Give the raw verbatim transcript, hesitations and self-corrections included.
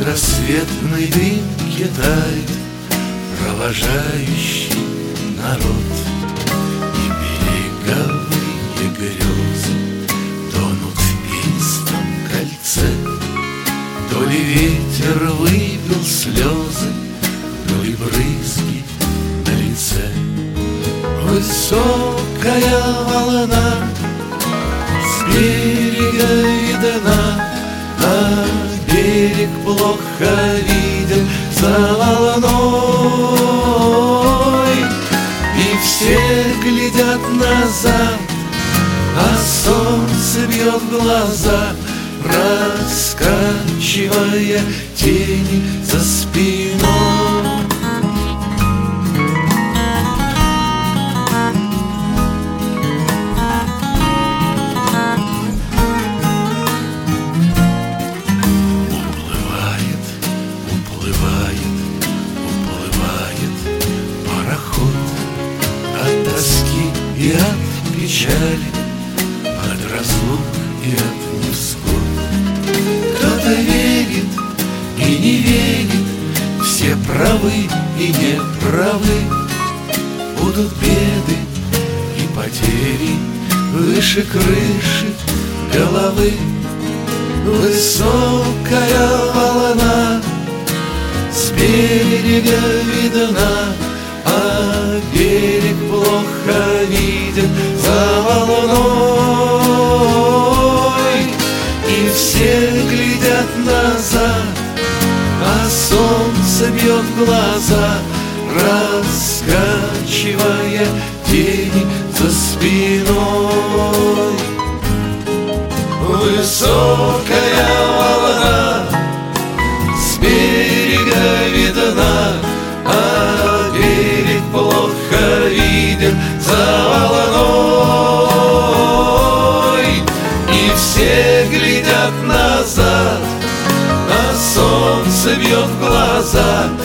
предрассветной дымке тает провожающий народ, и береговые грезы тонут в пенистом кольце. То ли ветер выпил слезы, то ли брызги на лице. Высокая волна с берега видна, а берег плохо виден за волной. И все глядят назад, а солнце бьет в глаза, раскачивая тени за спиной. Уплывает, уплывает, уплывает пароход от тоски и от печали, от разлук и от невзгод. Кто-то верит и не верит, все правы и неправы. Будут беды и потери выше крыши головы. Высокая волна с берега видна, а берег плохо виден за волной. И все глядят назад, а солнце бьет в глаза, раскачивая тени за спиной. Высокая волна с берега видна, а берег плохо виден за волной. И все глядят назад, а солнце бьет в глаза,